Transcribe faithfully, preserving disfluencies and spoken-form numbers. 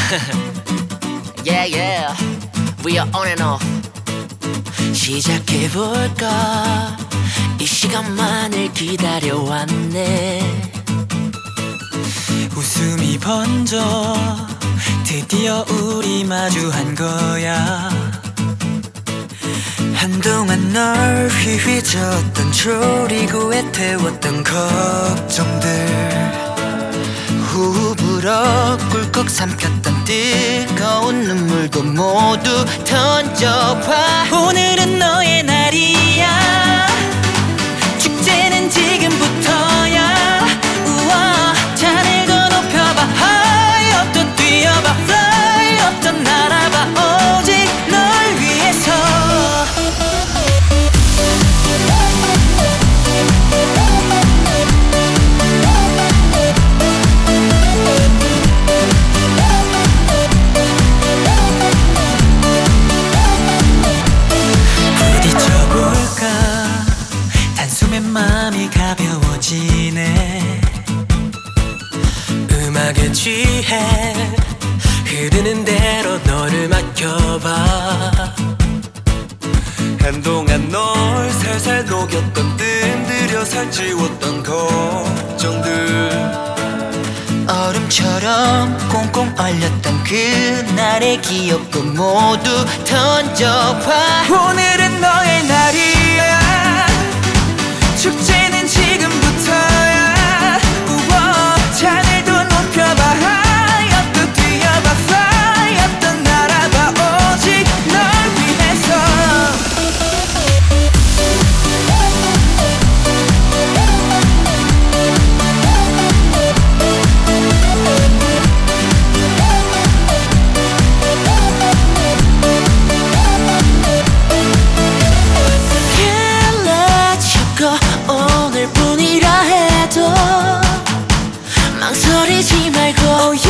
Yeah yeah We are on and off 시작해볼까 이 시간만을 기다려왔네 웃음이 번져 드디어 우리 마주한 거야 한동안 널 휘휘졌던 졸이고 태웠던 걱정들 호흡으로 꿀꺽 삼켰던 뜨거운 눈물도 모두 던져봐 오늘은 너의 날이야 축제는 지금부터야 우와 잔을 더 높여봐 high up 더 뛰어봐 fly up 더 날아봐 오직 널 위해서 마음이 가벼워지네 음악에 취해 흐르는 대로 너를 맡겨봐 한동안 널 살살 녹였던 뜸들여 살찌웠던 걱정들 얼음처럼 꽁꽁 얼렸던 그날의 기억도 모두 던져봐 오늘은 너의 날이야 축제는 지금부터야 우와 잔을 더 높여봐 high up 더 뛰어봐 fly up 더 날아봐 오직 널 위해서 Can't let you go 오늘뿐이라 해도 망설이지 말고 oh, yeah.